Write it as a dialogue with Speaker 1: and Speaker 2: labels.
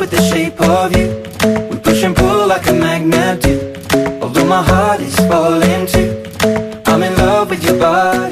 Speaker 1: with the shape of you. We push and pull like a magnet do. Although my heart is falling too, I'm in love with your body.